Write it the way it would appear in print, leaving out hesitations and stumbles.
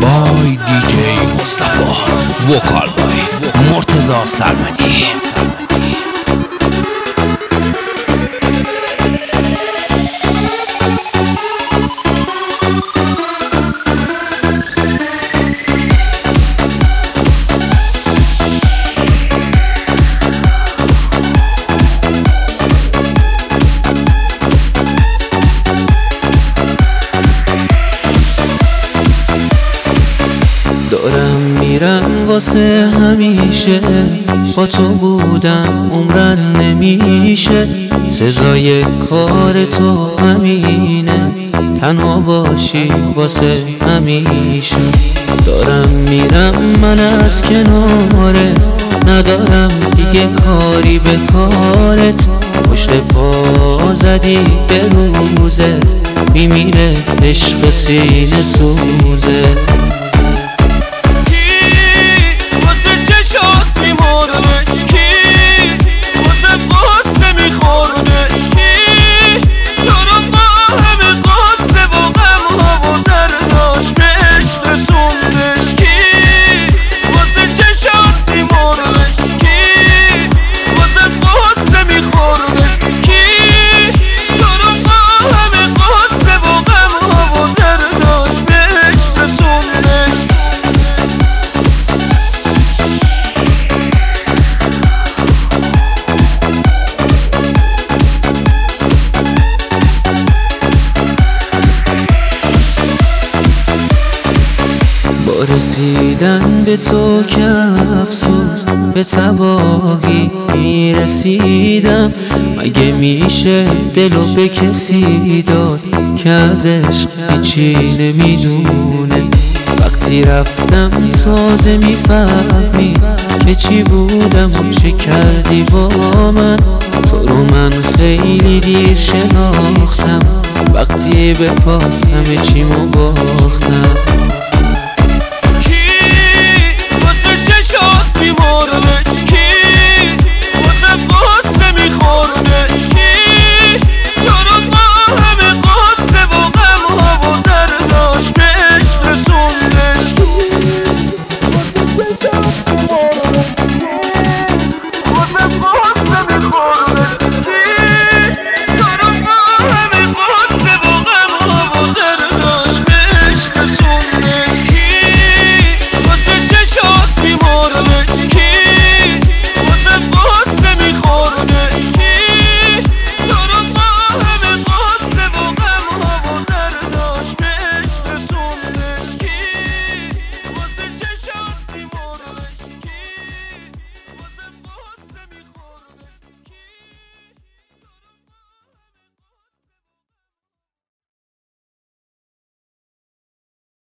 بای دیجی مصطفی، وکال بای مرتضی سرمدی. دارم میرم واسه همیشه، با تو بودم عمرن نمیشه. سزای کار تو همینه، تنها باشی واسه همیشه. دارم میرم من از کنارت، ندارم دیگه کاری به کارت. پشت پا زدی به روزت، میمیره عشق سینه سوزت. رسیدن به تو که افسوس، به تباهی میرسیدم. مگه میشه دلو به کسی داد که از عشق هیچی نمیدونه؟ وقتی رفتم تازه میفهمی که چی بودم و چه کردی با من. تو رو من خیلی دیر شناختم، وقتی به پات همه چیمو باختم.